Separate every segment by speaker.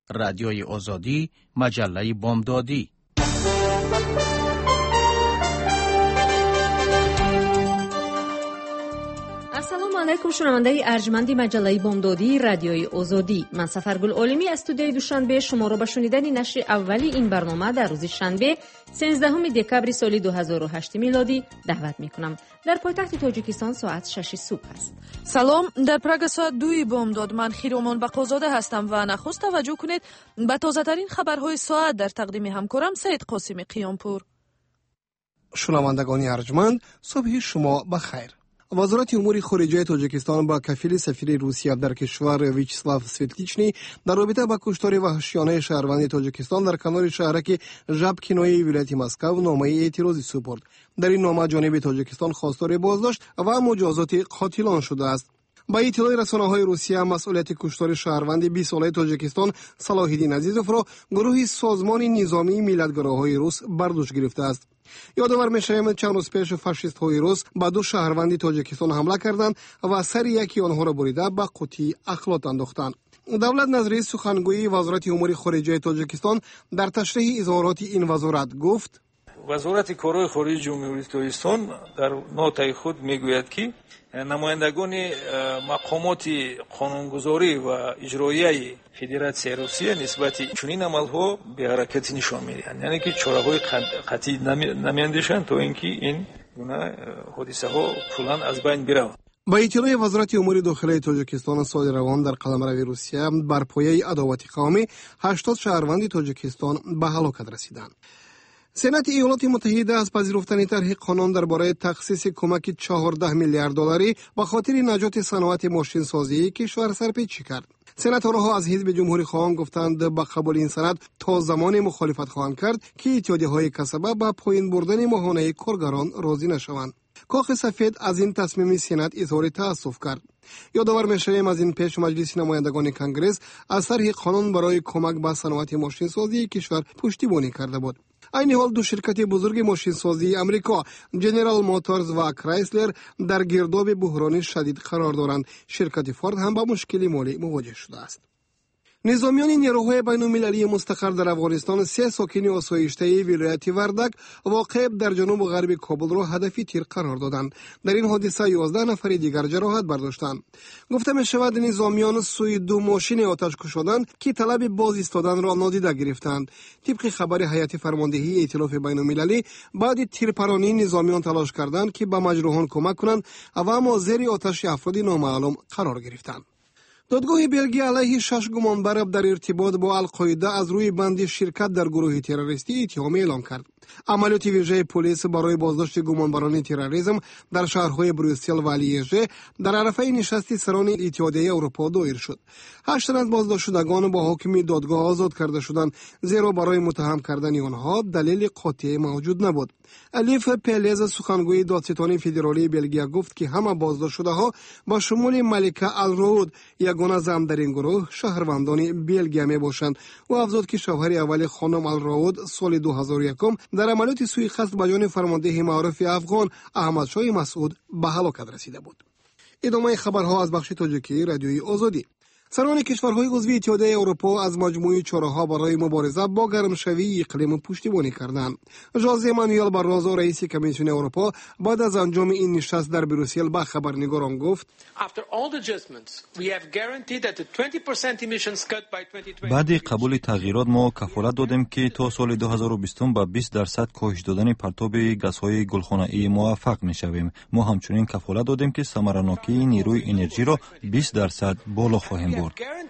Speaker 1: رادیوی آزادی، مجله بامدادی.
Speaker 2: السلام علیکم شنونده ارجمند مجله بامدادی رادیوی آزادی. من سفرگل عالمی از استودیوی دوشنبه شما را به شنیدن نشر اولی این برنامه در روز شنبه 13 دکبر سال 2008 میلادی دعوت میکنم. در پایتخت تاجیکستان ساعت 6 صبح است.
Speaker 3: سلام، در پراگ ساعت 2 بامداد. من خیرومان بقازاده هستم و نخست توجه کنید به تازه ترین خبرهای ساعت در تقدیم همکارم سید قاسم قیامپور.
Speaker 4: شنوندگان ارجمند، صبح شما بخیر. وزارت امور خارجه تاجیکستان با کفیل سفیر روسیه در کشور ویچسلاو سویتلیچنی در رابطه با کشتار وحشیانه شهروند تاجیکستان در کنار شهرک ژابکنوی ولایت مسکو نامه اعتراضی سپرد. در این نامه جانب تاجیکستان خواستار بازداشت و مجازات قاتلان شده است. با اطلاع رسانه‌های روسیه، مسئولیت کشتار شهروند 20 ساله تاجیکستان صلاح‌الدین عزیزوف را گروه سازمان نظامی ملیت‌گراهای روس بر دوش گرفته است. یادآور می‌شویم چند روز پیش فاشیست‌های روس به دو شهروند تاجیکستان حمله کردند و سر یکی آنها را بریده به قوطی اخلاط انداختند. دولت نظری سخنگوی وزارت امور خارجه تاجیکستان در تشریح اظهارات این وزارت گفت:
Speaker 5: وزارت کارهای خارجه جمهوری تاجیکستان در نوت‌های خود میگوید که نمایندگان مقامات قانونگذاری و اجرایی فدراسیون روسیه نسبت چنین عمل‌ها به حرکت نشان می‌دهند، یعنی که چاره‌های قطعی نمی‌اندیشند تا اینکه این گونه حادثه‌ها کلاً از بین برود.
Speaker 4: با اطلاع وزارت امور داخلی تاجیکستان سال روان در قلمرو روسیه بر پایه عداوت قومی 80 شهروند تاجیکستان به هلاکت رسیدند. سنات ایالات متحده از پذیرفتن طرح قانون درباره تخصیص کمک 14 میلیارد دلاری به خاطر نجات صنعت ماشین سازی کشور سرپیچی کرد. سناتورها از حزب جمهوری خواهان گفتند به قبول این سند تا زمان مخالفت خواهند کرد که اتحادیه‌های کسبه به پایین بردن ماهانه کارگران راضی نشوند. کاخ سفید از این تصمیم سنات اظهار تأسف کرد. یادآور می‌شویم از این پیش مجلس نمایندگان کنگره از طرح قانون برای کمک به صنعت ماشین سازی کشور پشتیبانی کرده بود. این حال دو شرکت بزرگ ماشین سازی امریکا، جنرال موتورز و کرایسلر، در گرداب بحرانی شدید قرار دارند. شرکت فورد هم با مشکل مالی مواجه شده است. نظامیان نیروهای بین‌المللی مستقر در افغانستان 3 ساکن آسایشته ولایت وردک واقع در جنوب و غرب کابل را هدف تیر قرار دادند. در این حادثه 11 نفر دیگر جراحت برداشتند. گفته می‌شود نظامیان سوی 2 ماشین آتش کشیدند که طلب باز ایستادن را نادیده گرفتند. طبق خبر هیئت فرماندهی ائتلاف بین‌المللی، بعد تیرپرانی نظامیان تلاش کردند که به مجروحان کمک کنند و اما زیر آتش افراد نامعلوم قرار گرفتند. دادگاه بلژیک علیه 6 گمانبر در ارتباط با القاعده از روی بند شرکت در گروه تروریستی اتهام اعلام کرد. عملیات ویژه پلیس برای بازداشت گمانبران تروریسم در شهرهای بروسل و لیژ در عرفه نشست سران اتحادیه اروپا دایر شد. 8 تن از بازداشت شدگان با حکم دادگاه آزاد کرده شدند، زیرا برای متهم کردن آنها دلیل قاطع موجود نبود. الیف پلز، سخنگوی دادستان فدرالی بلژیک، گفت که همه بازداشت شده‌ها با شمول ملکه الرود، یگانه زن در این گروه، شهروندان بلژیک میباشند و افزود که شوهر اول خانم الرود سال 2001 در عملیات سوء قصد به جان فرمانده معروف افغان احمد شاه مسعود به هلاکت رسیده بود. ادامه خبرها از بخش تاجیکی رادیوی آزادی. سران کشورهای عضو اتحادیه اروپا از مجموعه چاره‌ها برای مبارزه با گرمشوی اقلیم پشتیبانی کردند. ژوزه مانوئل بارروزو، رئیس کمیسیون اروپا، بعد از انجام این نشست در بروسل به خبرنگاران گفت:
Speaker 6: بعد قبول تغییرات ما کفالت دادیم که تا سال 2020 به 20% کاهش دادن پرتاب گازهای گلخانه‌ای موفق می‌شویم. ما همچنین کفالت دادیم که ثمراناکی نیروی انرژی را 20% بالا خواهیم برد.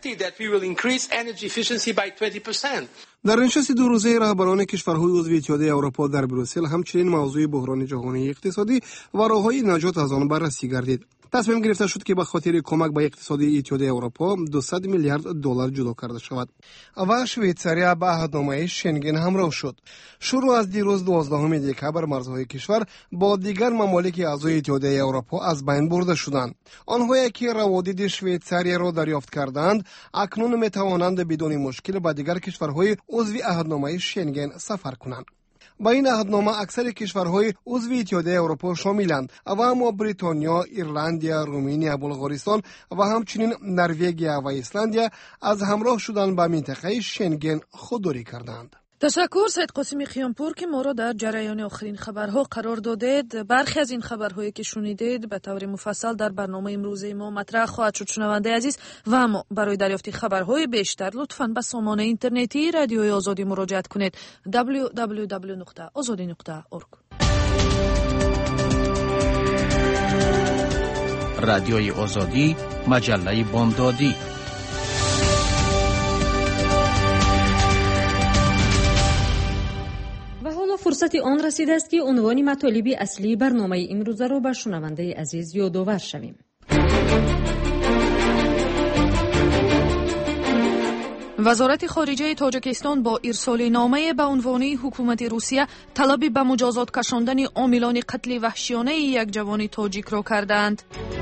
Speaker 4: در نشست 2 روزه رهبران کشورهای عضو اتحادیه اروپا در بروسل همچنین موضوع بحران جهانی اقتصادی و راه‌های نجات از آن بررسی گردید. تصمیم گرفته شد که به خاطر کمک به اقتصادی اتحادیه اروپا 200 میلیارد دلار جدا کرده شود و شویتزاریا به عهدنامه شنگن همراه شد. شروع از دیروز 12 دکبر مرزهای کشور با دیگر ممالک اعضای اتحادیه اروپا از بین برده شدند. آنهایی که روادید شویتزاریا را دریافت کردند اکنون می توانند بدون مشکل به دیگر کشورهای عضو عهدنامه شنگن سفر کنند. با این عهدنامه اکثر کشورهای عضو اتحادیه اروپا شاملند و اما بریتانیا، ایرلندیا، رومانیا، بلغارستان و همچنین نروژ و ایسلندیا از همراه شدن به منطقه شنگن خودداری کردند.
Speaker 3: تشکر سید قاسمی خیامپور که ما را در جریان آخرین خبرها قرار دادید. برخی از این خبرهایی که شنیدید به طور مفصل در برنامه امروز ما مطرح خواهد شد شنونده عزیز، و اما برای دریافت خبرهای بیشتر لطفاً به سامانه اینترنتی رادیوی آزادی مراجعه کنید www.azadi.org.
Speaker 1: رادیوی آزادی، مجله بامدادی.
Speaker 2: فرصت آن رسیده است که عنوان مطالب اصلی برنامه امروز را به شنونده عزیز یادآور شویم.
Speaker 3: وزارت خارجه تاجیکستان با ارسال نامه به عنوان حکومت روسیه طلب به مجازات کشاندن عاملان قتل وحشیانه یک جوان تاجیک را کردند.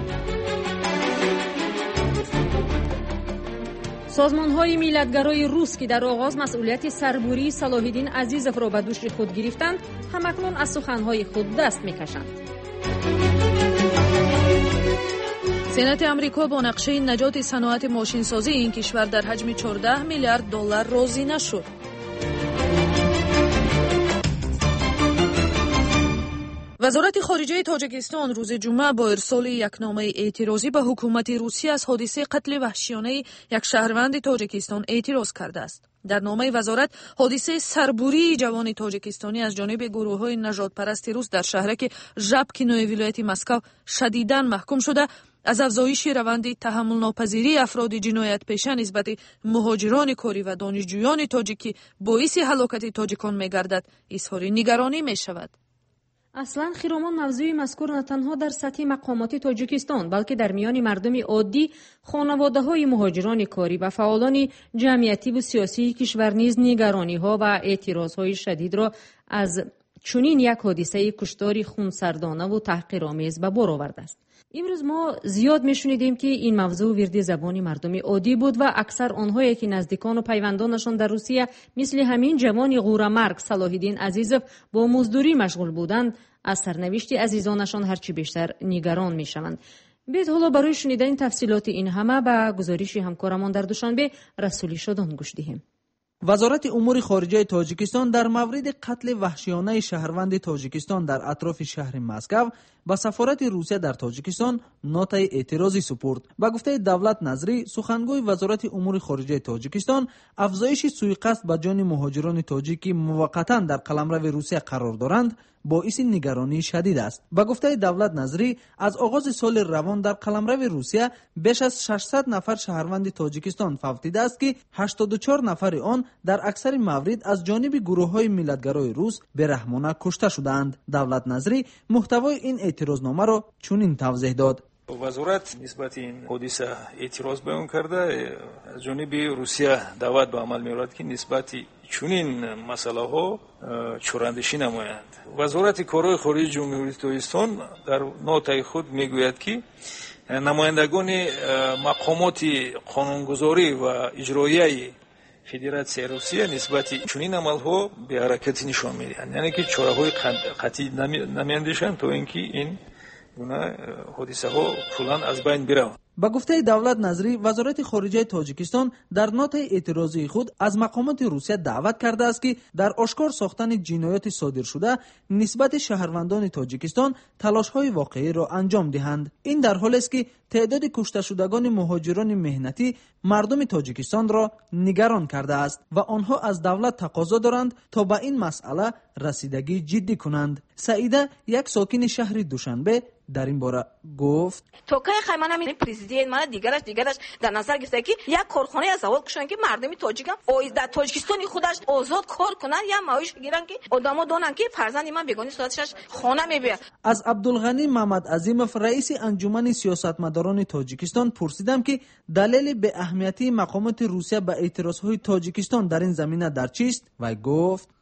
Speaker 2: سازمان‌های میلتگرای روس که در آغاز مسئولیت سربری صلاح الدین عزیزوف را به دوش خود گرفتند، همکنون از سخنهای خود دست می‌کشند.
Speaker 3: سنات امریکا با نقشه نجات صنعت ماشینسازی این کشور در حجم 14 میلیارد دلار راضی نشد. وزارت خارجه تاجیکستان روز جمعه با ارسال یک نامه اعتراضی به حکومت روسیه از حادثه قتل وحشیانه یک شهروند تاجیکستان اعتراض کرده است. در نامه وزارت حادثه سربوری جوان تاجیکستانی از جانب گروه‌های نژاد پرست روس در شهرک ژابکی نوی ولایت مسکو شدیداً محکوم شده از افزایش روند تحمل ناپذیری افراد جنایت پیشه نسبت مهاجران کاری و دانشجویان تاجیکی باعث هلاکت تاجیکان می‌گردد اظهار نگرانی می‌شود.
Speaker 2: اصلا خرامان موضوع مذکور نه تنها در سطح مقامات تاجیکستان بلکه در میان مردم عادی، خانواده‌های مهاجران کاری و فعالان جمعیتی و سیاسی کشور نیز نگرانی‌ها و اعتراض‌های شدید را از چنین یک حادثه کشتار خونسردانه و تحقیرآمیز به بار آورده است. امروز ما زیاد میشنیدیم که این موضوع ورد زبان مردم عادی بود و اکثر آنهایی که نزدیکان و پیوندانشان در روسیه مثل همین جوان غورمرگ صلاح الدین عزیزوف با مزدوری مشغول بودند، از سرنوشت عزیزانشان هرچی بیشتر نگران میشوند. بیایید حالا برای شنیدن تفصیلات این همه به گزارش همکارمان در دوشنبه رسولی شادان گوش دهیم.
Speaker 7: وزارت امور خارجه تاجیکستان در مورد قتل وحشیانه شهروند تاجیکستان در اطراف شهر مسکو با سفارت روسیه در تاجیکستان نوت اعتراضی سپرد. با گفته دولت نظری، سخنگوی وزارت امور خارجه تاجیکستان، افزایش سوءقصد به جان مهاجران تاجیکی موقتا در قلمرو روسیه قرار دارند باعث نگرانی شدید است. با گفته دولت نظری، از آغاز سال روان در قلمرو روسیه بیش از 600 نفر شهروند تاجیکستان فوت دیده است که 84 نفر آن در اکثر موارد از جانب گروه‌های ملیت‌گرای روس برحمانه کشته شدند. دولت نظری محتوای این اعتراضنامه را چنین توضیح داد:
Speaker 5: وزارت نسبت این حادثه اعتراض بیان کرده، از جانب روسیه دعوت به عمل می‌آورد که نسبت چنین مسئله ها چوراندیشی نمایند. وزارت کارهای خارجه جمهوری تاجیکستان در نوت خود میگوید که نمایندگان مقامات قانونگذاری و اجرایی فدراسیون روسیه نسبت چنین عملها به حرکت نشان میدهند، یعنی که چاره‌های قطعی نمیاندیشند تا اینکه این گونه حادثه ها کلاً از بین بروند.
Speaker 7: با گفته دولت نظری، وزارت خارجه تاجیکستان در نوت اعتراضی خود از مقامات روسیه دعوت کرده است که در آشکار ساختن جنایات صادر شده نسبت شهروندان تاجیکستان تلاش‌های واقعی را انجام دهند. این در حالی است که تعداد کشته شدگان مهاجران مهنتی مردم تاجیکستان را نگران کرده است و آنها از دولت تقاضا دارند تا به این مسئله رسیدگی جدی کنند. سعیده، یک ساکن شهر دوشنبه، در این باره گفت:
Speaker 8: توکای خیمانم این پرزیدنت من دیگرش در نظر گرفته که یک کارخانه از اول کشن که مردم تاجیک هم در تاجیکستان خودش آزاد کار کنن یا معاش بگیرن که آدما دونن که فرزند من بیگانی صورتش خانه میبره.
Speaker 7: از عبدالغنی محمد عظیموف، رئیس انجمن سیاستمداران تاجیکستان، پرسیدم که دلیل به اهمیتی مقامات روسیه به اعتراضهای تاجیکستان در این زمینه در چیست و گفت: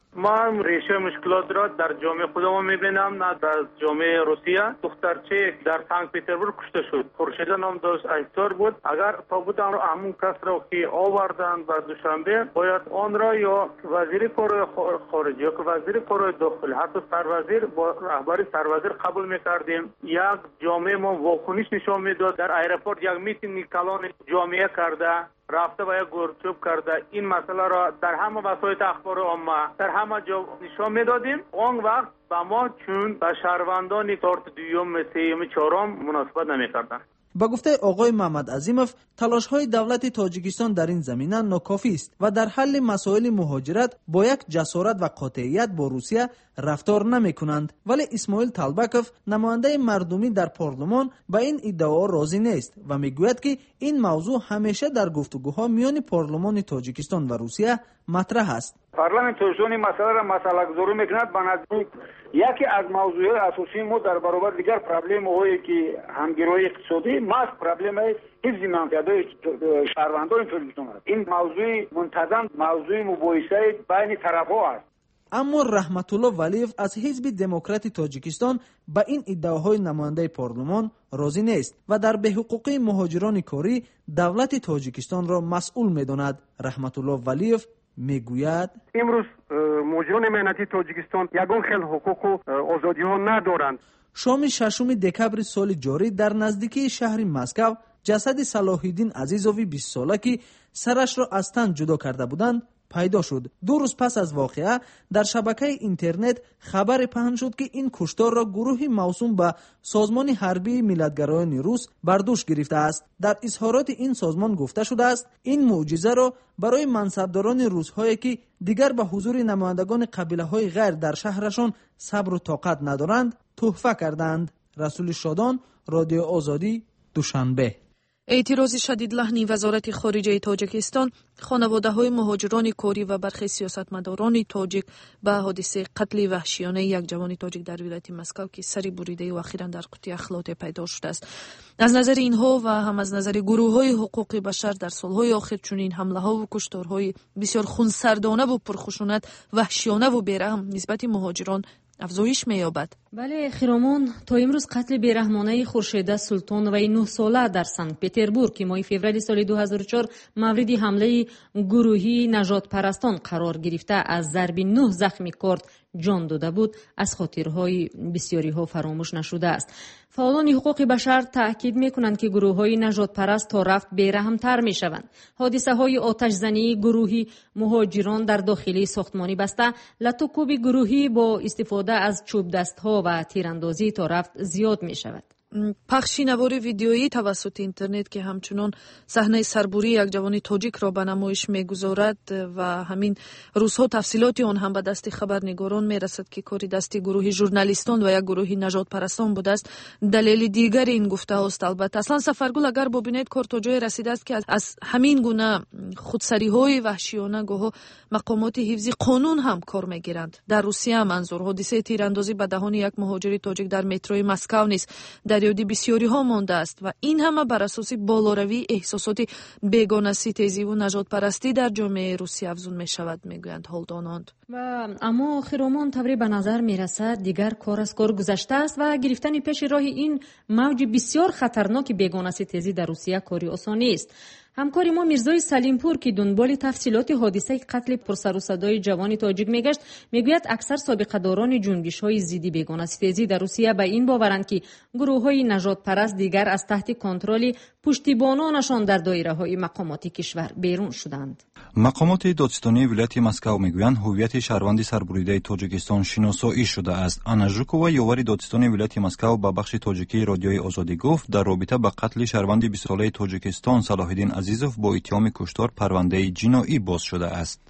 Speaker 9: من ریشه مشکلات را در جامعه خودم میبینم، نه در جامعه روسیه. دخترچه در سنت پترزبورگ کشته شد. خورشیده نام داشت، اکتور بود. اگر تابوت همون کس را که آوردن و دوشنبه باید آن را یا وزیر کار خارجه یا وزیر کار داخلی، حتی سروزیر با رهبری سروزیر قبول میکردیم. یک جامعه ما واکنش نشان میداد. در ایرپورت یک میتینگ کلان جامعه کرده، رفته و یک گورچوب کرده. این مسئله را در همه وسایل اخبار عامه در همه جا نشان میدادیم. آن وقت با ما چون به شهروندان تارت دوم، سوم، چهارم مناسبت نمیکردند.
Speaker 7: با گفته آقای محمد عظیموف، تلاش‌های دولت تاجیکستان در این زمینه ناکافی است و در حل مسائل مهاجرت با یک جسارت و قاطعیت با روسیه رفتار نمی‌کنند. ولی اسماعیل طالبکوف، نماینده مردمی در پارلمان، با این ادعا راضی نیست و میگوید که این موضوع همیشه در گفتگوها میان پارلمان تاجیکستان و روسیه مطرح است.
Speaker 10: پارلمان تاجیکستان مسئله را مسئله گذاری می‌کند. به نظر یکی از موضوعات اساسی ما در برابر دیگر پرابلم‌هایی که همگرایی اقتصادی ماست، پرابلم حفظ منفعت شهروندان تاجیکستان است. این موضوع منتظم موضوع مباحثه بین طرف‌ها است.
Speaker 7: اما رحمت الله ولیف از حزب دموکرات تاجیکستان با این ادعاهای نماینده پارلمان راضی نیست و در به‌حقوقی مهاجران کاری دولت تاجیکستان را مسئول می‌داند. رحمت الله ولیف میگوید
Speaker 11: امروز مهاجران مهنتی تاجیکستان یگان خیل حقوق و آزادی ها ندارند.
Speaker 7: شام 6 دکبر سال جاری در نزدیکی شهر مسکو جسد صلاح الدین عزیزوی 20 ساله که سرش را از تن جدا کرده بودند پیدا شد. 2 روز پس از واقعه در شبکه اینترنت خبر پهن شد که این کشتار را گروهی موسوم به سازمان حربی ملیت‌گرایان روس بر دوش گرفته است. در اظهارات این سازمان گفته شده است این معجزه را برای منصبداران روس‌هایی که دیگر به حضور نمایندگان قبیله‌های غیر در شهرشان صبر و طاقت ندارند تحفه کردند. رسول شادان، رادیو آزادی، دوشنبه.
Speaker 3: اعتراض شدید لحنی وزارت خارجه تاجیکستان خانواده‌های مهاجران کاری و برخی سیاستمداران تاجیک به حادثه قتل وحشیانه یک جوان تاجیک در ولایت مسکو که سری بریده و اخیراً در قوطی اخلاط پیدا شده است. از نظر اینها و هم از نظر گروه‌های حقوق بشر در سال‌های آخر چنین حمله‌ها و کشتارهای بسیار خونسردانه و پرخشونت، وحشیانه و بی‌رحم نسبت مهاجران افزایش می‌یابد.
Speaker 2: بله خیرامان، تا امروز قتل بیرحمانه خورشیده سلطانوی 9 ساله در سنت پترزبورگ که ماه فوریه سال 2004 مورد حمله گروهی نجات پرستان قرار گرفته از ضرب 9 زخمی کرد جان داده بود از خاطرهای بسیاری ها فراموش نشده است. فعالان حقوق بشر تاکید میکنند که گروه های نجات پرست تا رفت بیرحمتر می شوند. حادثه های آتش زنی گروهی مهاجران در داخلی ساختمانی بسته، لطوکوب گروهی با استفاده از چوب دست ها و تیراندازی تا رفت زیاد می شود.
Speaker 3: پخش نوار ویدیویی توسط اینترنت که همچنان صحنه سربوری یک جوان تاجیک را به نمایش میگذارد و همین روزها تفصیلات آن هم به دست خبرنگاران میرسد که کاری دستی گروهی ژورنالیستان و یک گروهی نجات پرستان بوده است. دلیل دیگر این گفته است البته اصلا سفرگل اگر ببینید کار تا جای رسیده است که از همین گونه خودسری های وحشیانه گاه مقامات حفظی قانون هم کار میگیرند. در روسیه منظور حادثه تیراندازی به دهان یک مهاجر تاجیک در متروی مسکو نیست، در یاد بسیاری ها مانده است و این همه بر اساس بالاروی احساسات بیگانه ستیزی و نجات پرستی در جامعه روسیه افزون می شود میگویند هولداناند.
Speaker 2: و اما خیرامان طوری به نظر می رسد دیگر کار از کار گذشته است و گرفتن پیش راه این موج بسیار خطرناک بیگانه ستیزی در روسیه کاری آسانی است. همکار ما میرزای سلیمپور که دنبال تفصیلات حادثه قتل پرسر و صدای جوان تاجیک میگشت میگوید اکثر سابقه داران جنبش‌های ضد بیگانه ستیزی در روسیه به این باورند که گروه‌های نجات پرست دیگر از تحت کنترل پشتیبانانشان در دایره‌های مقامات کشور بیرون شدند.
Speaker 6: مقامات دادستانی ولایت مسکو میگویند هویت شهروند سربریده تاجیکستان شناسایی شده است. آنا ژوکووا یاور دادستانی ولایت مسکو به بخش تاجیکی رادیوی آزادی گفت در رابطه با قتل شهروند 20 ساله تاجیکستان صلاح الدین عزیزوف با اتهام کشتار پرونده جنایی باز شده است.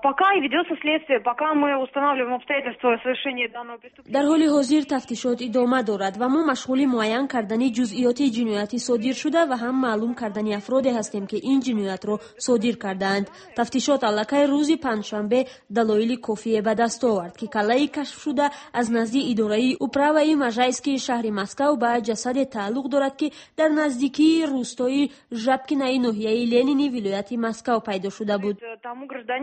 Speaker 12: در حال حاضر تفتیشات ادامه دارد و ما مشغول معین کردن جزئیات جنایتی صادر شده و هم معلوم کردن افرادی هستیم که این جنایت را صادر کردند. تفتیشات علاقه روز پنجشنبه دلایل کافی به دست آورد که کله‌ای کشف شده از نزد اداره اوپراوی مژایسکی شهر مسکو به جسد تعلق دارد که در نزدیکی روستای ژابکینای ناحیه لنینی ولایت مسکو پیدا شده بود.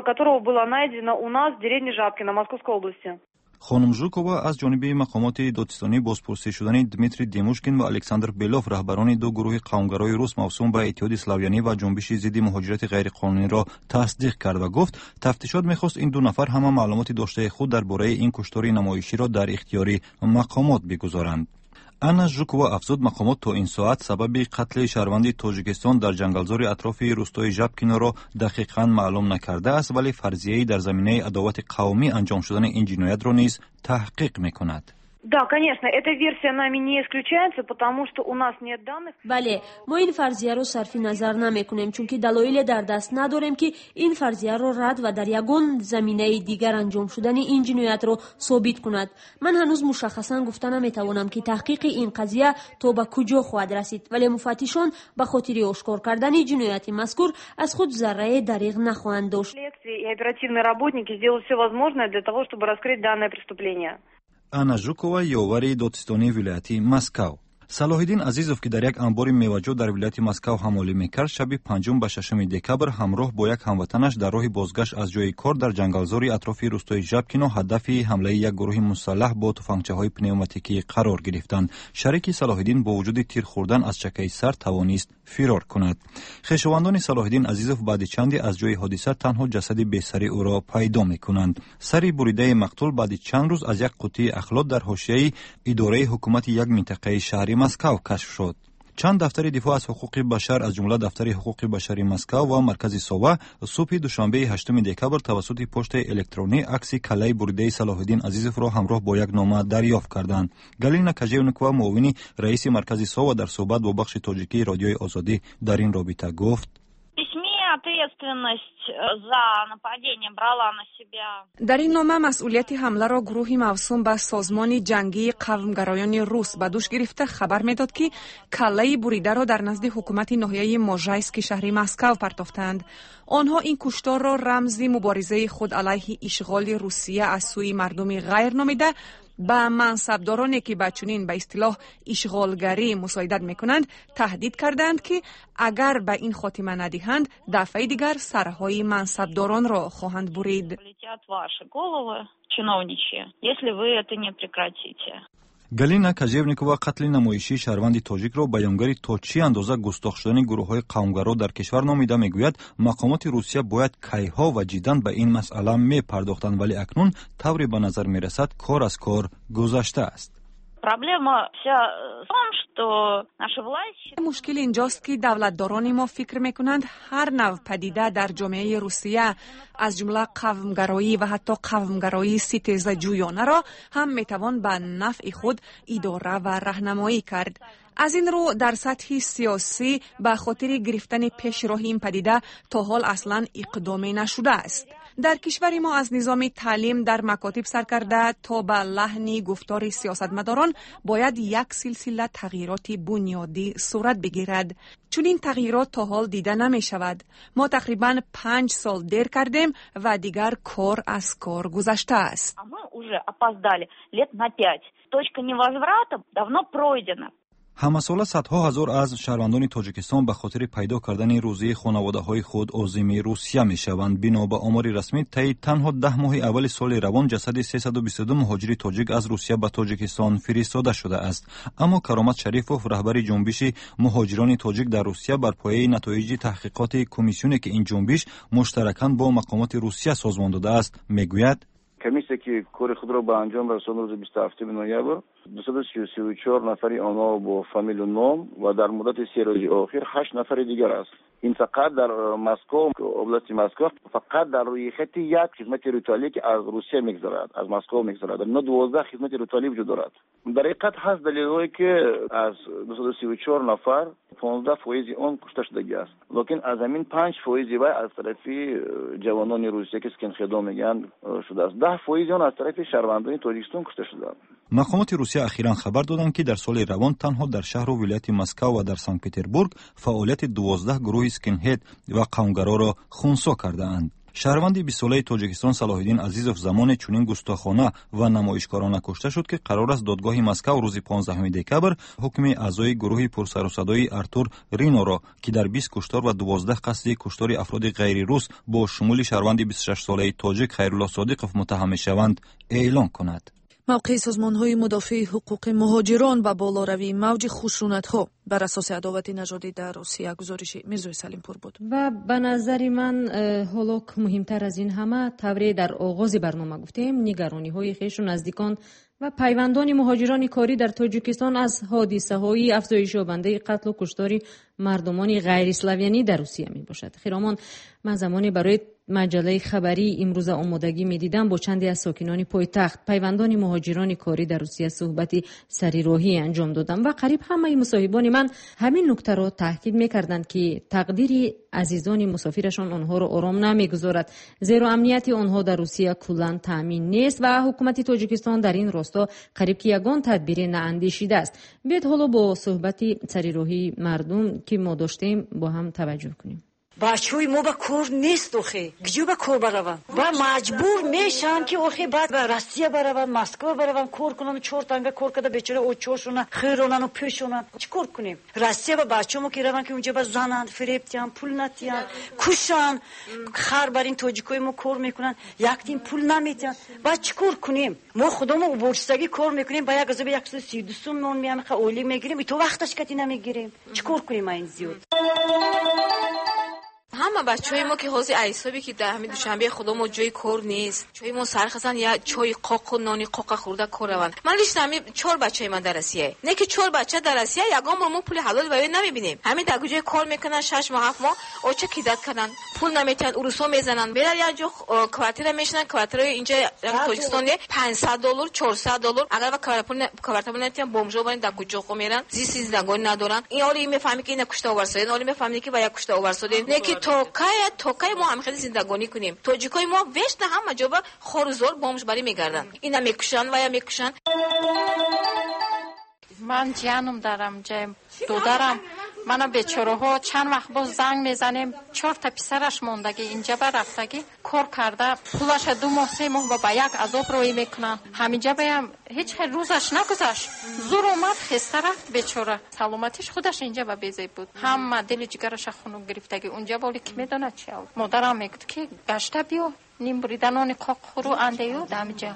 Speaker 13: которого было найдено у нас в деревне Жабкино Московской области.
Speaker 6: خانم ژوکووا از جانب مقامات دادستانی بازپرسی شدن دمیتری دیموشکین و الکساندر بیلوف رهبران دو گروه قومگرای روس موسوم به اتحاد اسلاویانی و جنبش ضد مهاجرت غیرقانونی را تصدیق کرد و گفت تفتیشات می‌خواست این دو نفر همه معلومات داشته خود درباره این کشتار نمایشی را در اختیار مقامات بگذارند. انا ژوکووا افزود مقامات تا این ساعت سبب قتل شهروند تاجیکستان در جنگلزار اطراف روستای ژابکینو را دقیقاً معلوم نکرده است، ولی فرضیه‌ای در زمینه عداوت قومی انجام شدن این جنایت را نیز تحقیق می‌کند.
Speaker 13: Да, конечно, эта версия нами не исключается, потому что у нас нет данных.
Speaker 12: بله، ما این فرضیه رو صرف نظر نمیکنیم چون که دلایل در دست نداریم که این فرضیه رو رد و در یگان زمینه دیگر انجام شدن این جنایت رو ثابت کند. من هنوز مشخصا گفته نمیتوانم که تحقیق این قضیه تا به کجا خواهد رسید، ولی مفتشان به خاطر آشکار کردن جنایت مذکور از خود ذره دریغ نخواهند داشت.
Speaker 13: И оперативные работники сделают все возможное для того, чтобы раскрыть данное преступление.
Speaker 6: انا ژوکووا یاوری دادستانی ولایتی مسکو. صلاح‌الدین عزیزوف که در یک انبار میوه‌جو در ولایت مسکو حمالی می‌کرد، شب 5 به 6 دکبر همراه با یک هموطنش در راه بازگشت از جای کار در جنگلزار اطراف روستای ژابکینو هدف حمله یک گروه مسلح با تفنگچه‌های پنوماتیکی قرار گرفتند. شریک صلاح‌الدین با وجود تیر خوردن از چکه سر توانست فرار کند. خویشاوندان صلاح‌الدین عزیزوف بعد چندی از جای حادثه تنها جسد بی‌سری او را پیدا می‌کنند. سری بریده مقتول بعد چند روز از یک قوطی اخلات در حاشیه اداره حکومت یک منطقه شهری مسکو کشف شد. چند دفتر دفاع از حقوق بشر از جمله دفتر حقوق بشری مسکو و مرکز سووا صبح دوشنبه 8 دکبر توسط پست الکترونی عکس کله بریده صلاح‌الدین عزیزوف را همراه با یک نامه دریافت کردند. گالینا کاژیونکووا معاون رئیس مرکز سووا در صحبت با بخش تاجیکی رادیوی آزادی در این رابطه گفت:
Speaker 3: در این نامه مسئولیت حمله را گروهی موسوم به سازمان جنگی قومگرایان روس به دوش گرفته خبر میداد که کله بریده را در نزد حکومت ناحیه موژایسک شهری مسکو پرداختند. آنها این کشتار را رمز مبارزه خود علیه اشغال روسیه از سوی مردم غیر نامیده به منصبدارانی که به چنین به اصطلاح اشغالگری مساعدت میکنند تهدید کردند که اگر به این خاتمه ندهند دفعه دیگر سرهای منصبداران را خواهند برید.
Speaker 6: گالینا کاژیونکووا قتل نمایشی شهروند تاجیک را بیانگر تا چی اندازه گستاخ شدن گروه‌های قومگرا در کشور نامیده میگوید مقامات روسیه باید کیها و جداً به این مسئله میپرداختند، ولی اکنون طوری به نظر میرسد کار از کار گذشته است.
Speaker 3: مشکل اینجاست که دولتداران ما فکر میکنند هر نوع پدیده در جامعه روسیه از جمله قومگرایی و حتی قومگرایی ستیزه جویانه را هم میتوان به نفع خود اداره و راهنمایی کرد. از این رو در سطح سیاسی به خاطر گرفتن پیشراه این پدیده تا حال اصلا اقدامی نشده است. در کشور ما از نظام تعلیم در مکاتب سر کرده تا به لحن گفتار سیاستمداران باید یک سلسله تغییرات بنیادی صورت بگیرد. چون این تغییرات تا حال دیده نمی شود. ما تقریباً 5 سال دیر کردیم و دیگر کار از کار گذشته است.
Speaker 6: همساله صدها هزار از شهروندان تاجیکستان به خاطر پیدا کردن روزی خانواده‌های خود عازم روسیه می‌شوند. بنا به آمار رسمی طی تنها 10 ماه اول سال روان جسد 322 مهاجر تاجیک از روسیه به تاجیکستان فرستاده شده است. اما کرامت شریفوف رهبر جنبش مهاجران تاجیک در روسیه بر پایه نتایج تحقیقات کمیسیونی که این جنبش مشترکاً با مقامات روسیه سازمان داده است میگوید:
Speaker 14: کمیسیونی که کار خود را به انجام رساند روز 27 نوامبر 234 نفری آنها با فامیل و نام و در مدت 3 روز آخر 8 نفر دیگر است. این فقط در مسکو، اوبلاست مسکو، فقط در روی خط یک خدمت روتالی که از روسیه میگذرد، از مسکو میگذرد. نه 12 خدمت روتالی وجود دارد. در حقیقت هست دلیلی که از 234 نفر 15% آن کشته شدگی است. لیکن از همین 5% از طرف جوانان روسیه که اسکن خدا میگن شده است. 10% آن از طرف شهروندان تاجیکستان کشته شده.
Speaker 6: مقامات روسیه اخیراً خبر دادند که در سال روان تنها در شهر و ولایت مسکو و در سنت پترزبورگ فعالیت 12 گروه اسکین هید و قومگرا را خنثی کرده‌اند. شهروند 20 ساله تاجیکستان صلاح‌الدین عزیزوف زمان چنین گستاخانه و نمایشکارانه کشته شد که قرار است دادگاه مسکو روز 15 دکبر حکم اعضای گروه پرسر و صدای ارتور رینو را که در 20 کشتار و 12 قصد کشتار افراد غیر روس با شمول شهروند 26 ساله تاجیک خیرالله صادقوف متهم شوند اعلام کند.
Speaker 3: موقع سازمان‌های مدافع حقوق مهاجران و بالاروی موج خشونت‌ها بر اساس عداوت نژادی در روسیه. گزارش میرزای سلیمپور بود.
Speaker 2: و به نظر من حالا مهمتر از این همه طوری در آغاز برنامه گفتیم نگرانی‌های خویش و نزدیکان و پیوندان مهاجران کاری در تاجیکستان از حادثه‌های افزایش یابنده قتل و کشتار مردمان غیر اسلاویانی در روسیه می باشد. خیرامان من زمانی برای مجله خبری امروز آمادگی می دیدم با چندی از ساکنان پایتخت پیوندان مهاجران کاری در روسیه صحبتی سریراهی انجام دادم و قریب همه مصاحبان من همین نکته را تاکید می کردند که تقدیر عزیزان مسافرشان آنها را آرام نمیگذارد، زیرا امنیت آنها در روسیه کلاً تامین نیست و حکومت تاجیکستان در این راستا قریب که یگان تدبیر نااندیشیده است. بیاید حالا با صحبتی سریراهی مردم که ما داشتیم با هم توجه کنیم.
Speaker 15: بچه‌های ما با کار نیست اوخی گجو با کار بروند و مجبور میشن که اوخی بعد به روسیه بروند مسکو بروند کار کنن 4 تنگه کار کرده بیچاره اوچوشون خیرونن و پیشونن چیکار کنیم روسیه با بچه‌مو که روند که اونجا با زنند فریب دیان پول ندیان کشن خر بر این تاجیکای ما کار میکنن یک دین پول نمیدن بعد چیکار کنیم ما خودمون ورشتگی کار میکنیم با یک غذا 132 نون میام اولی میگیریم تو وقتش کتی نمیگیریم چیکار کنیم این زیاد
Speaker 8: همه بچه‌های ما که حاضر عیسابی که در همین دوشنبه خودمون جای کار نیست چای ما سرخصن یا چای قاق و نانی قاق خورده کار روند من لیست همین 4 بچه من در روسیه نه که 4 بچه در روسیه یگام ما پول حلال ببین نمیبینیم همین در جای کار میکنن 6 ماه 7 ماه او چه کیدت کنن پول نمیتن اروسا میزنن برن یا جو کوارتر میشنن کوارتر اینجا تاجیکستان $500 $400 اگر و کوارتر نمیتن بومجو برن در کجا خو میرن زیستی زندگانی ندارن این حالی میفهمی که اینا کشته ورسادن حالی میفهمی که ویا کشته ورسادن نه که توکای ما هم خیلی زندگانی کنیم توجیکای ما وشت هم جواب خورزور بومش بری میگردن اینا میکشن و یا میکشن
Speaker 16: من جانم دارم جام دودارم منو بیچاره‌ها چند وقت باز زنگ میزنیم 4 تا پسرش موندگی اینجا برفتگی کار کرده پولش 2 ماه 3 ماه با یک عذاب روی میکنن همینجا بیام هیچ روزش نگذشت زور اومد خسته رفت بیچاره سلامتیش خودش اینجا با بیزی بود هم دل جگرش خونو گرفتگی اونجا ولی کی میدونه چی مادرم میگفت که گشته بیا نیم بریدنان قاق خورو اندیو دامجا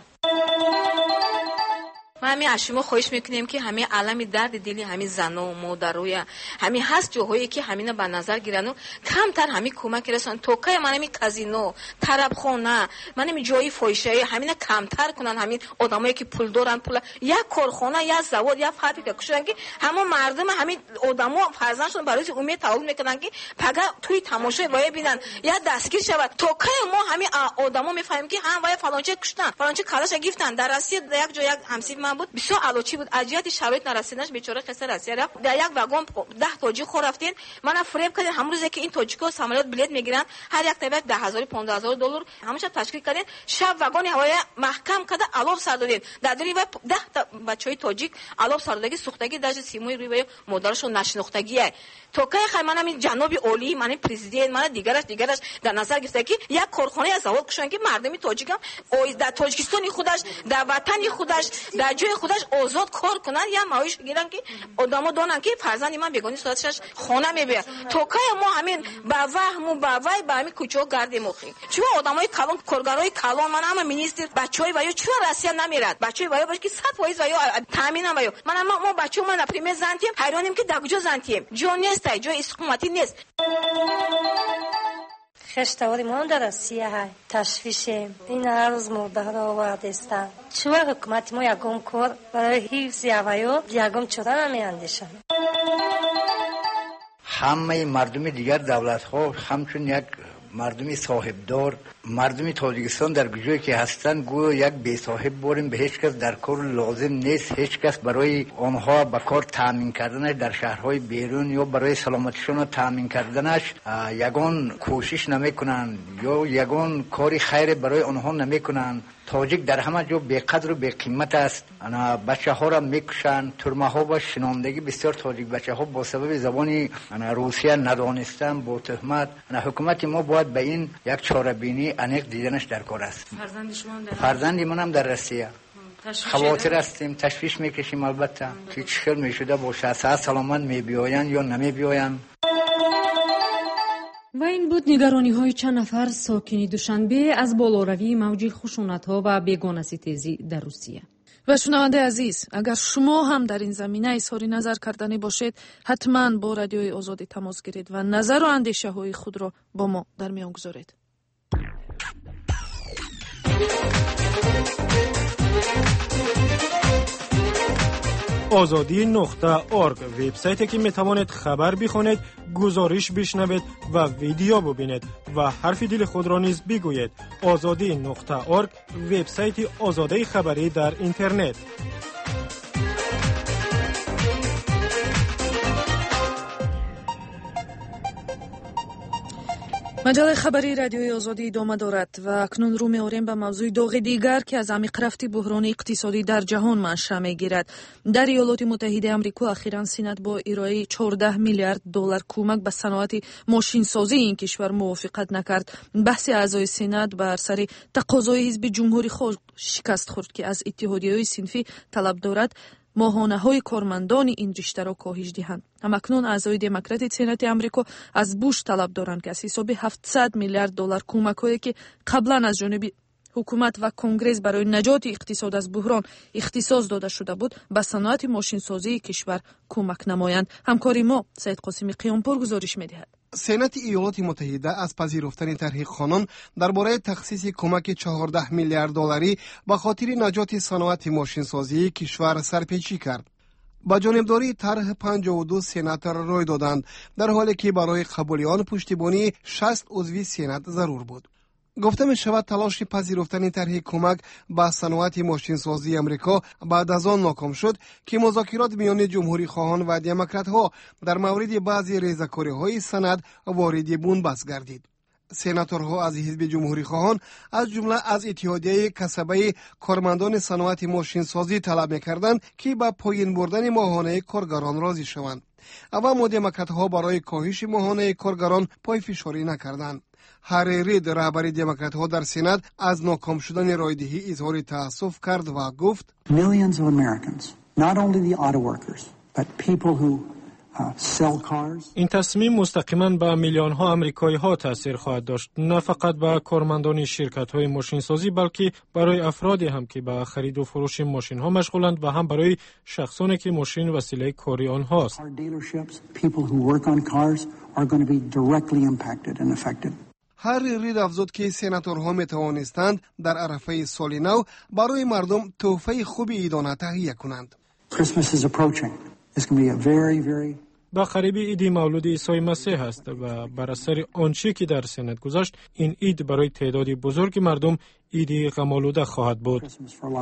Speaker 8: ما همین اشیمو خواهش میکنیم که همین علم درد دلی همین زنا و مادرای همین هست جاهایی که همینا به نظر گیرن و کمتر همین کمک رسن توکای من همین کازینو طربخانه من همین جایی فحشایی همینا کمتر کنن همین آدمایی که پول دارن پول یا کارخانه یا زواد یا فابریکه کشن که همون مردم همین آدما فرزندشون برای امید تعامل میکنن که پگا توی تماشای وای ببینن یا دستگیر شود توکای ما همین آدما میفهمیم که هم وای فلانچه کشتن فلانچه کلاش گرفتن در روسیه یک جای یک همسیب بود بسیار علوچی بود اجیات شرایط نرسیدنش بیچاره خسته رسید در یک واگن 10 تاجیک خور رفتین من فریب کردین همون روزی که این تاجیکا سامانات بلیط میگیرن هر یک تابع $10,000 $15,000 همش تشکیل کردین شب واگن هوای محکم کرده علوب سر دادین در دلی 10 تا بچهای تاجیک علوب سر دادگی سوختگی در سیموی روی مادرشون نشناختگیه توکای خیمن همین جناب اولی من پرزیدنت من دیگرش در نظر گرفته که یک کارخانه از زوال کشن که مردمی تاجیک هم در تاجیکستان خودش در وطن خودش در جای خودش آزاد کار کنن یا معاش گیرن که آدمو دونن که فرزند من بیگانی صورتش خانه میبره توکای ما همین با وهم و با وای با همین کوچو گردی مخی چون آدمای کلان کارگرای کلان من هم مینیستر بچهای وایو چون روسیه نمیرد بچهای وایو باش که 100% وایو تامین هم وایو من ما بچه‌مون من پریمه زنتیم حیرانیم که در کجا زنتیم جون نیست جای اسکوماتی نیست
Speaker 17: خشتواری ما در روسیه های تشویشیم این هر روز مرده را آورده استن چون حکومت ما یکم کار برای حفظ یوایو یکم چرا نمیاندیشن
Speaker 18: همه مردم دیگر دولت ها همچون یک مردمی صاحبدار مردمی تاجیکستان در گوجایی که هستند گویا یک بی صاحب باریم به هیچ کس در کار لازم نیست هیچ کس برای آنها به کار تامین کردنش در شهرهای بیرون یا برای سلامتیشون تامین کردنش یگان کوشش نمیکنن یا یگان کاری خیر برای آنها نمیکنن تاجیک در همه جا بی‌قدر و بی‌قیمت است. بچه ها را میکشند، ترمه ها و شناندگی. بسیار تاجیک بچه ها با سبب زبان روسیه ندانستن با تهمت. حکومت ما باید به این یک چاره‌بینی عمیق دیدنش در کار است. فرزند من هم در روسیه. خواطر هستیم، تشویش میکشیم البته که چه میشده باشه، سلامت میبیاین یا نمیبیاین.
Speaker 2: و این بود نگرانی های چند نفر ساکنی دوشنبه از بالاروی موج خشونت ها و بیگانه ستیزی در روسیه.
Speaker 3: و شنونده عزیز، اگر شما هم در این زمینه اظهار نظر کردنی باشید، حتما با رادیوی آزادی تماس گیرید و نظر و اندیشه های خود را با ما در میان گذارید.
Speaker 19: azadi.org وبسایتی که میتوانید خبر بخونید، گزارش بشنوید و ویدیو ببینید و حرف دل خود را نیز بگویید. azadi.org وبسایت آزادی خبری در اینترنت.
Speaker 3: مجله خبری رادیوی آزادی ادامه دارد و اکنون رو می‌آوریم به موضوع داغ دیگر که از عمیق رفت بحران اقتصادی در جهان منشأ می‌گیرد. در ایالات متحده آمریکا اخیراً سنات با ارائه 14 میلیارد دلار کمک به صنعت ماشینسازی این کشور موافقت نکرد. بحث اعضای سنات بر سر تقاضای حزب جمهوری خود شکست خورد که از اتحادیه‌های صنفی طلب دارد ماهانه‌های کارمندان این رشته را کاهش دهند. همکنون اعضای دموکرات سنات آمریکا از بوش طلب دارند که از حساب 700 میلیارد دلار کمک‌هایی که قبلا از جانب حکومت و کنگره برای نجات اقتصاد از بحران اختصاص داده شده بود، به صنعت ماشینسازی کشور کمک نمایند. همکاری ما سید قاسمی قیامپور گزارش می‌دهد.
Speaker 4: سنات ایالات متحده از پذیرفتن طرح قانون درباره تخصیص کمک 14 میلیارد دلاری به خاطر نجات صنعت ماشینسازی کشور سرپیچی کرد. با جانبداری طرح 52 سناتور رای دادند، در حالی که برای قبول آن پشتیبانی 60 عضو سنات ضرور بود. گفته می شود تلاش پذیرفتن طرح کمک به صنعت ماشینسازی امریکا بعد از آن ناکام شد که مذاکرات میان جمهوری خواهان و دموکرات ها در مورد بعضی ریزه‌کاری های سند وارد بن‌بست گردید. سناتورها از حزب جمهوری خواهان از جمله از اتحادیه کسبه کارمندان صنعت ماشینسازی طلب می‌کردند که به پایین بردن ماهانه کارگران راضی شوند. اما دموکرات‌ها برای کاهش ماهانه کارگران پای فشاری نکردند. هری رید رهبر دموکرات‌ها در سنات از ناکام شدن رایدهی اظهار تأسف کرد و گفت
Speaker 20: Millions of Americans, not only the auto workers, but people who
Speaker 19: این تصمیم مستقیما به میلیون ها آمریکایی ها تاثیر خواهد داشت، نه فقط به کارمندان شرکت های ماشین سازی بلکه برای افرادی هم که به خرید و فروش ماشین ها مشغولند و هم برای شخصانی که ماشین وسیله کاری آنها است.
Speaker 4: هری رید افزود که سناتورها می توانستند در عرفه سال نو برای مردم تحفه خوبی عیدانه تهیه کنند.
Speaker 19: با قریب عید مولود عیسی مسیح است و بر اثر آنچه که در سنت گذشت، این عید برای تعداد بزرگ مردم عید غم‌آلوده خواهد بود.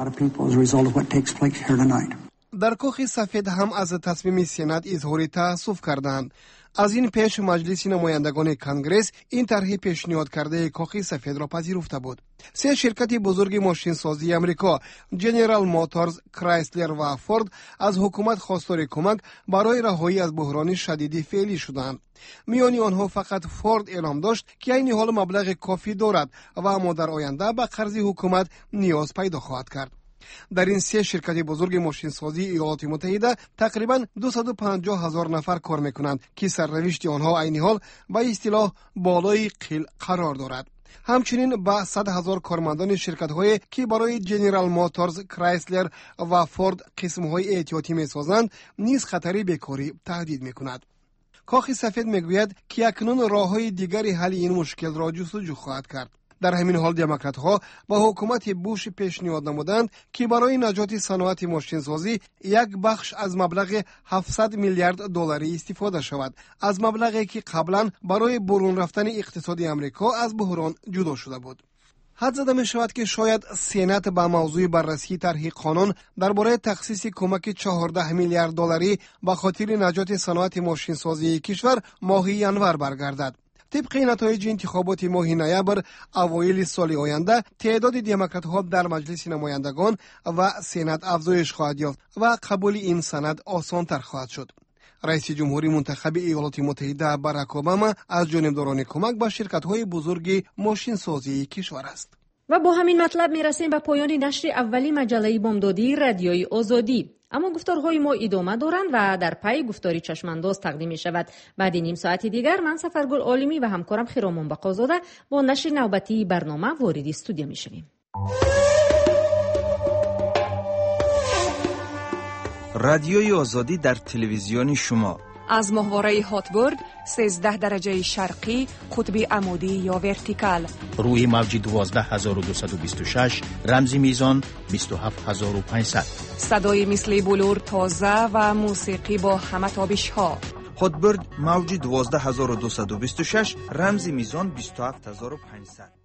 Speaker 4: در کاخ سفید هم از تصمیم سنات اظهار تأسف کردند. از این پیش مجلس نمایندگان کنگره این طرح پیشنهاد کرده کاخ سفید را پذیرفته بود. 3 شرکت بزرگ ماشین سازی امریکا، جنرال موتورز، کرایسلر و فورد، از حکومت خواستار کمک برای رهایی از بحران شدید فعلی شدند. میان آنها فقط فورد اعلام داشت که این حال مبلغ کافی دارد و اما در آینده به قرض حکومت نیاز پیدا خواهد کرد. در این 3 شرکت بزرگ ماشینسازی ایالات متحده تقریباً 250,000 نفر کار میکنند که سرنوشت آنها عین حال به اصطلاح بالای قیل قرار دارد. همچنین به 100,000 کارمندان شرکت‌هایی که برای جنرال موتورز، کرایسلر و فورد قسم‌های احتیاطی می‌سازند نیز خطر بیکاری تهدید می‌کند. کاخ سفید میگوید که اکنون راه‌های دیگری حل این مشکل را جستجو خواهد کرد. در همین حال دموکرات‌ها با حکومت بوش پیشنهاد نمودند که برای نجات صنعت ماشینسازی یک بخش از مبلغ 700 میلیارد دلاری استفاده شود، از مبلغی که قبلا برای برون رفتن اقتصاد امریکا از بحران جدا شده بود. حد زده می شود که شاید سنات با موضوع بررسی طرح قانون درباره تخصیص کمک 14 میلیارد دلاری به خاطر نجات صنعت ماشینسازی کشور ماه ینور برگردد. طبق نتایج انتخابات ماه نوامبر اوایل سال آینده تعداد دموکرات‌ها در مجلس نمایندگان و سنا افزایش خواهد یافت و قبول این سند آسان‌تر خواهد شد. رئیس جمهوری منتخب ایالات متحده باراک اوباما از جانبداران کمک به شرکت‌های بزرگ ماشین سازی کشور است.
Speaker 2: و با همین مطلب میرسیم به پایان نشر اولی مجله بامدادی رادیوی آزادی. اما گفتارهای ما ادامه دارند و در پی گفتاری چشمانداز تقدیم می شود. بعد نیم ساعت دیگر من سفرگل عالمی و همکارم خیرامان بقازاده با نشر نوبتی برنامه وارد استودیو می شویم.
Speaker 1: رادیوی آزادی در تلویزیون شما
Speaker 3: از ماهواره هاتبرد 13 درجه شرقی قطب عمودی یا ورتیکال
Speaker 1: روی موج 12226 رمزی میزان 27500
Speaker 3: صدای مثل بلور تازه و موسیقی با همه تابش ها.
Speaker 1: هاتبرد موج 12226 رمزی میزان 27500